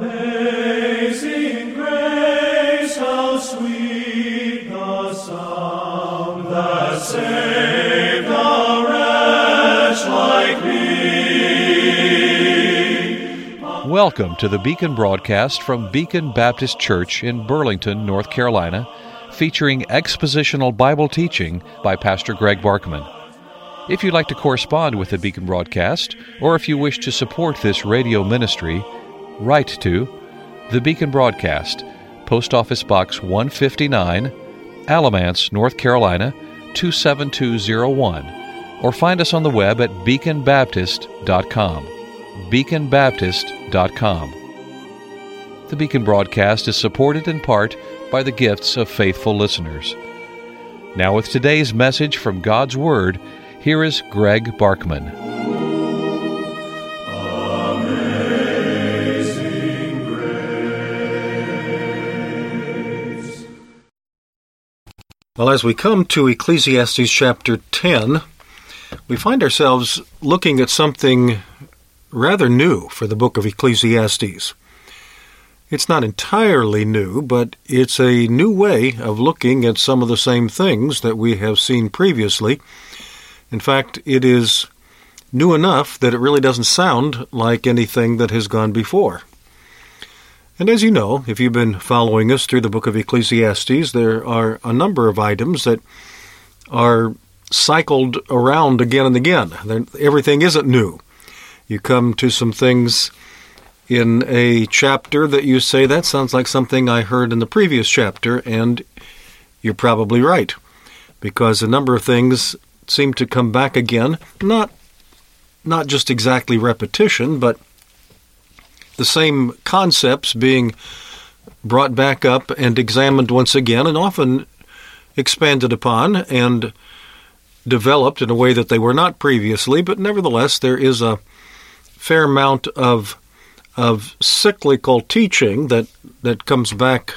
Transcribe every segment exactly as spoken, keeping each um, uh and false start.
Amazing grace, how sweet the sound that saved a wretch like me. Welcome to the Beacon broadcast from Beacon Baptist Church in Burlington, North Carolina, featuring expositional Bible teaching by Pastor Greg Barkman. If you'd like to correspond with the Beacon broadcast, or if you wish to support this radio ministry, write to the Beacon Broadcast, Post Office Box one fifty-nine, Alamance, North Carolina, two seven two zero one, or find us on the web at beacon baptist dot com. beacon baptist dot com. The Beacon broadcast is supported in part by the gifts of faithful listeners. Now with today's message from God's Word, here is Greg Barkman. Amazing grace. Well, as we come to Ecclesiastes chapter ten, we find ourselves looking at something rather new for the book of Ecclesiastes. It's not entirely new, but it's a new way of looking at some of the same things that we have seen previously. In fact, it is new enough that it really doesn't sound like anything that has gone before. And as you know, if you've been following us through the book of Ecclesiastes, there are a number of items that are cycled around again and again. They're, everything isn't new. You come to some things in a chapter that you say, that sounds like something I heard in the previous chapter, and you're probably right, because a number of things seem to come back again, not, not just exactly repetition, but the same concepts being brought back up and examined once again, and often expanded upon and developed in a way that they were not previously, but nevertheless there is a fair amount of of cyclical teaching that, that comes back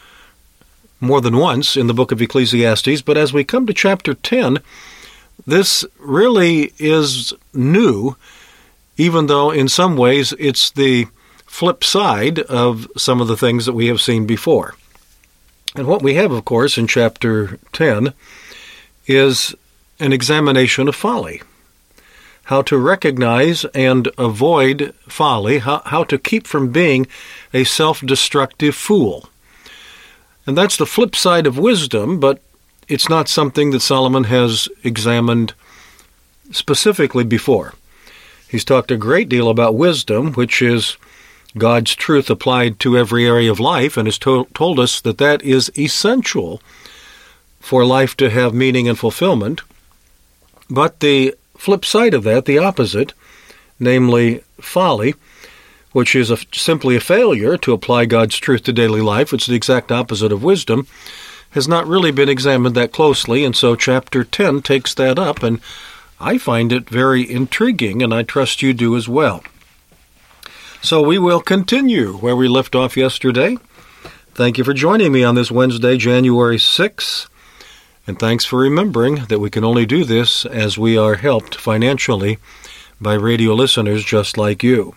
more than once in the book of Ecclesiastes. But as we come to chapter ten, this really is new, even though in some ways it's the flip side of some of the things that we have seen before. And what we have, of course, in chapter ten is an examination of folly. How to recognize and avoid folly, how, how to keep from being a self-destructive fool. And that's the flip side of wisdom, but it's not something that Solomon has examined specifically before. He's talked a great deal about wisdom, which is God's truth applied to every area of life, and has to- told us that that is essential for life to have meaning and fulfillment. But the flip side of that, the opposite, namely folly, which is a, simply a failure to apply God's truth to daily life, which is the exact opposite of wisdom, has not really been examined that closely, and so chapter ten takes that up, and I find it very intriguing, and I trust you do as well. So we will continue where we left off yesterday. Thank you for joining me on this Wednesday, January sixth. And thanks for remembering that we can only do this as we are helped financially by radio listeners just like you.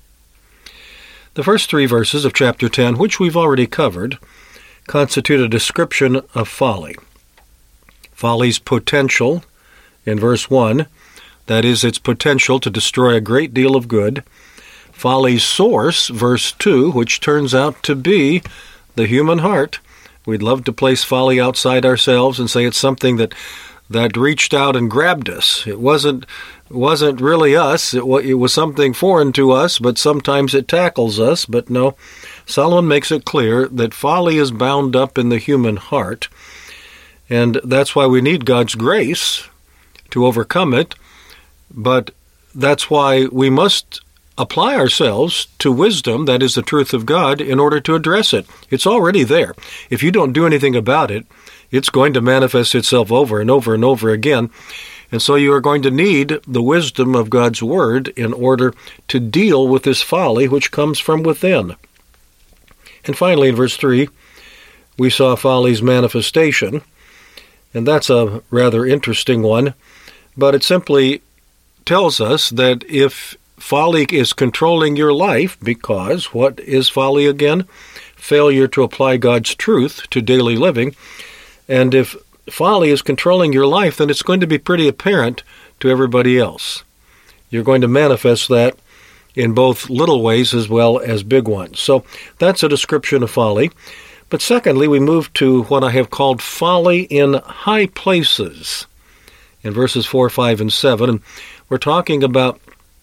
The first three verses of chapter ten, which we've already covered, constitute a description of folly. Folly's potential, in verse one, that is, its potential to destroy a great deal of good. Folly's source, verse two, which turns out to be the human heart. We'd love to place folly outside ourselves and say it's something that that reached out and grabbed us. It wasn't wasn't really us. It was, it was something foreign to us, but sometimes it tackles us. But no, Solomon makes it clear that folly is bound up in the human heart, and that's why we need God's grace to overcome it. But that's why we must apply ourselves to wisdom, that is the truth of God, in order to address it. It's already there. If you don't do anything about it, it's going to manifest itself over and over and over again. And so you are going to need the wisdom of God's Word in order to deal with this folly which comes from within. And finally, in verse three, we saw folly's manifestation, and that's a rather interesting one, but it simply tells us that if folly is controlling your life, because what is folly again? Failure to apply God's truth to daily living. And if folly is controlling your life, then it's going to be pretty apparent to everybody else. You're going to manifest that in both little ways as well as big ones. So that's a description of folly. But secondly, we move to what I have called folly in high places in verses four, five, and seven. And we're talking about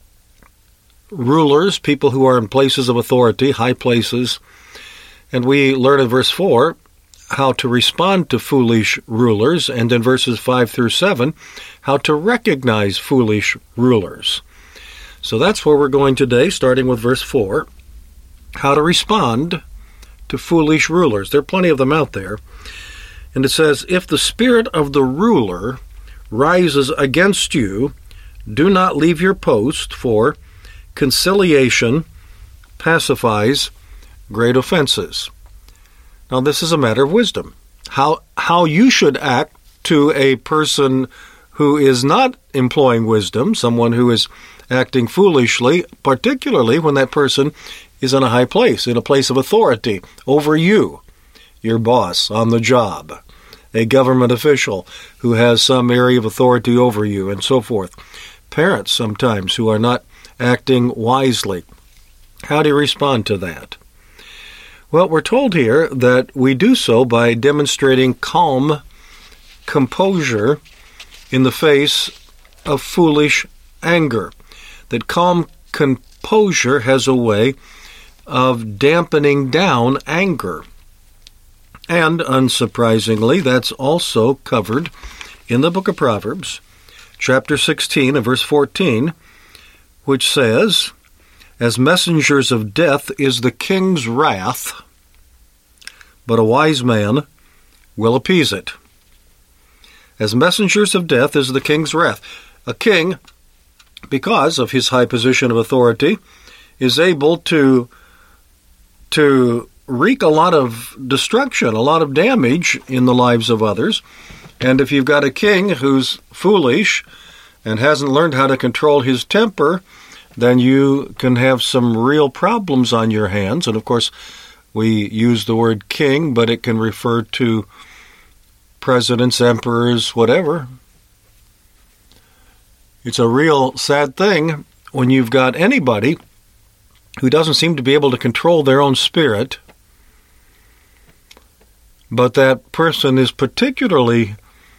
rulers, people who are in places of authority, high places. And we learn in verse four how to respond to foolish rulers, and in verses five through seven, how to recognize foolish rulers. So that's where we're going today, starting with verse four, how to respond to foolish rulers. There are plenty of them out there. And it says, if the spirit of the ruler rises against you, do not leave your post, for conciliation pacifies great offenses. Now, this is a matter of wisdom. How how you should act to a person who is not employing wisdom, someone who is acting foolishly, particularly when that person is in a high place, in a place of authority over you, your boss on the job, a government official who has some area of authority over you, and so forth. Parents sometimes who are not acting wisely. How do you respond to that? Well, we're told here that we do so by demonstrating calm composure in the face of foolish anger. That calm composure has a way of dampening down anger. And, unsurprisingly, that's also covered in the book of Proverbs, chapter sixteen and verse fourteen, which says, as messengers of death is the king's wrath, but a wise man will appease it. As messengers of death is the king's wrath. A king, because of his high position of authority, is able to, to wreak a lot of destruction, a lot of damage in the lives of others. And if you've got a king who's foolish and hasn't learned how to control his temper, then you can have some real problems on your hands. And of course, we use the word king, but it can refer to presidents, emperors, whatever. It's a real sad thing when you've got anybody who doesn't seem to be able to control their own spirit, but that person is particularly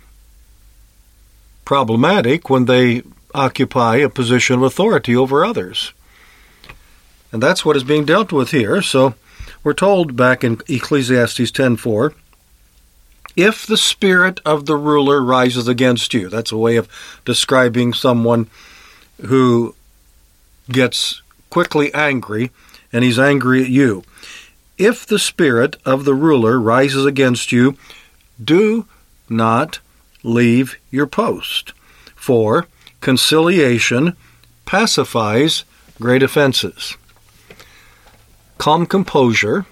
problematic when they occupy a position of authority over others. And that's what is being dealt with here. So we're told back in Ecclesiastes ten four, if the spirit of the ruler rises against you. That's a way of describing someone who gets quickly angry, and he's angry at you. If the spirit of the ruler rises against you, do not leave your post, for conciliation pacifies great offenses. Calm composure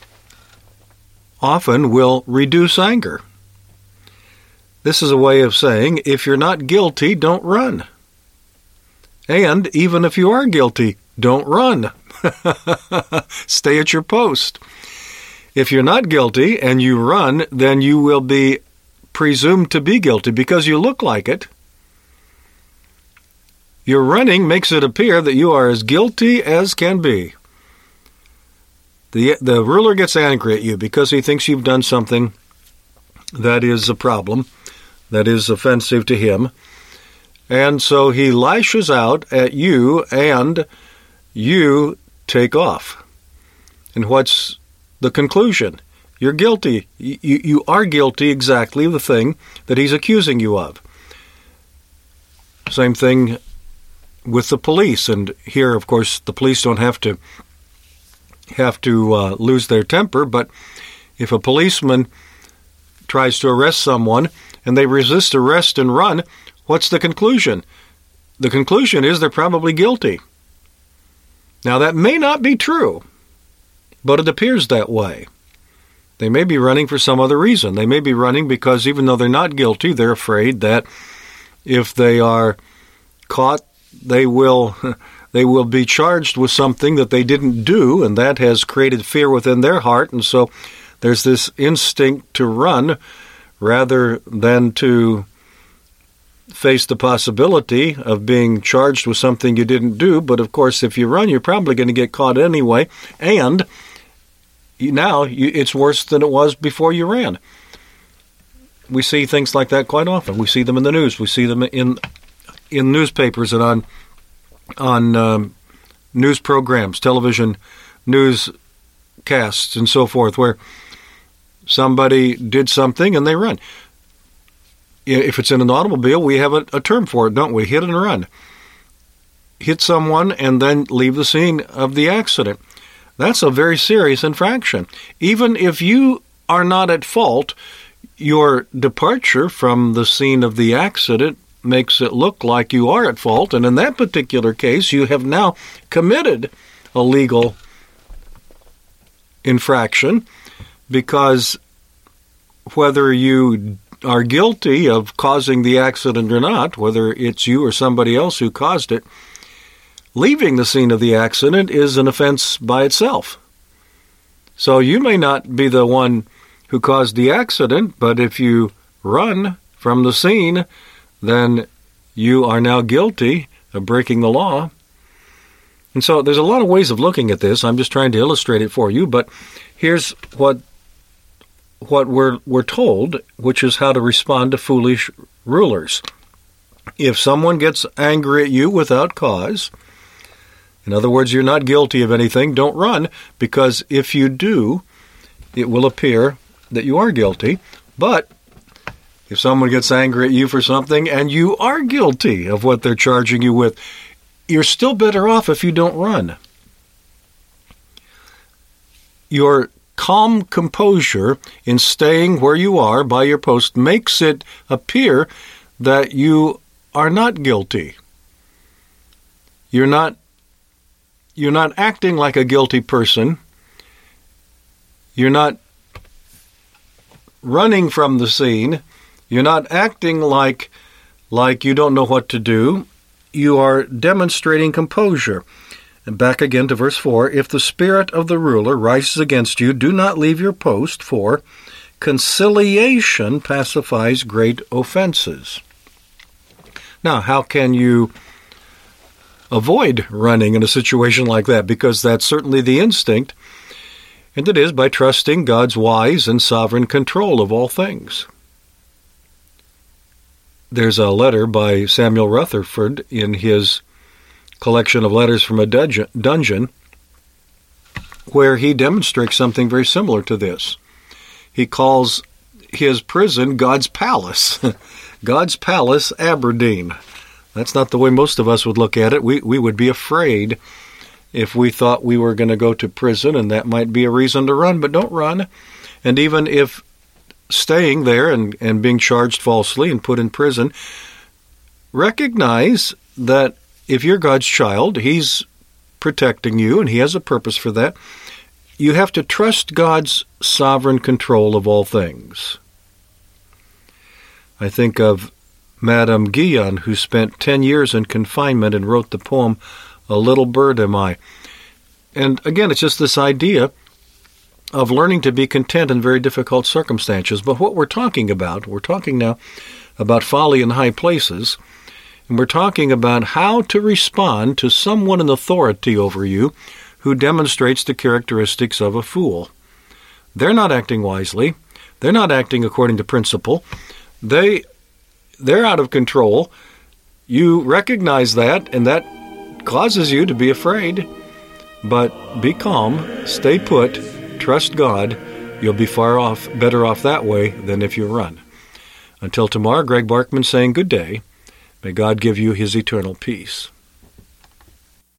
often will reduce anger. This is a way of saying, if you're not guilty, don't run. And even if you are guilty, don't run. Stay at your post. If you're not guilty and you run, then you will be presumed to be guilty because you look like it. Your running makes it appear that you are as guilty as can be. The, the ruler gets angry at you because he thinks you've done something that is a problem, that is offensive to him. And so he lashes out at you, and you take off. And what's the conclusion? You're guilty. You, you are guilty exactly of the thing that he's accusing you of. Same thing with the police. And here, of course, the police don't have to have to uh, lose their temper, but if a policeman tries to arrest someone and they resist arrest and run, what's the conclusion? The conclusion is they're probably guilty. Now, that may not be true, but it appears that way. They may be running for some other reason. They may be running because even though they're not guilty, they're afraid that if they are caught, they will They will be charged with something that they didn't do, and that has created fear within their heart, and so there's this instinct to run rather than to face the possibility of being charged with something you didn't do. But of course, if you run, you're probably going to get caught anyway, and now you, it's worse than it was before you ran. We see things like that quite often. We see them in the news. We see them in in newspapers and on on um, news programs, television newscasts, and so forth, where somebody did something and they run. If it's in an automobile, we have a, a term for it, don't we? Hit and run. Hit someone and then leave the scene of the accident. That's a very serious infraction. Even if you are not at fault, your departure from the scene of the accident makes it look like you are at fault, and in that particular case, you have now committed a legal infraction, because whether you are guilty of causing the accident or not, whether it's you or somebody else who caused it, leaving the scene of the accident is an offense by itself. So you may not be the one who caused the accident, but if you run from the scene, then you are now guilty of breaking the law. And so there's a lot of ways of looking at this. I'm just trying to illustrate it for you, but here's what what we're we're told, which is how to respond to foolish rulers. If someone gets angry at you without cause, in other words, you're not guilty of anything, don't run, because if you do, it will appear that you are guilty. But if someone gets angry at you for something and you are guilty of what they're charging you with, you're still better off if you don't run. Your calm composure in staying where you are by your post makes it appear that you are not guilty. You're not you're not acting like a guilty person. You're not running from the scene. You're not acting like like you don't know what to do. You are demonstrating composure. And back again to verse four, if the spirit of the ruler rises against you, do not leave your post, for conciliation pacifies great offenses. Now, how can you avoid running in a situation like that? Because that's certainly the instinct, and it is by trusting God's wise and sovereign control of all things. There's a letter by Samuel Rutherford in his collection of letters from a dungeon where he demonstrates something very similar to this. He calls his prison God's palace. God's palace, Aberdeen. That's not the way most of us would look at it. We we would be afraid if we thought we were going to go to prison, and that might be a reason to run, but don't run. And even if staying there and, and being charged falsely and put in prison, recognize that if you're God's child, He's protecting you, and He has a purpose for that. You have to trust God's sovereign control of all things. I think of Madame Guyon, who spent ten years in confinement and wrote the poem, A Little Bird Am I. And again, it's just this idea of learning to be content in very difficult circumstances. But what we're talking about, we're talking now about folly in high places, and we're talking about how to respond to someone in authority over you who demonstrates the characteristics of a fool. They're not acting wisely. They're not acting according to principle. They, they're out of control. You recognize that, and that causes you to be afraid. But be calm, stay put, trust God. You'll be far off, better off that way than if you run. Until tomorrow, Greg Barkman saying good day. May God give you His eternal peace.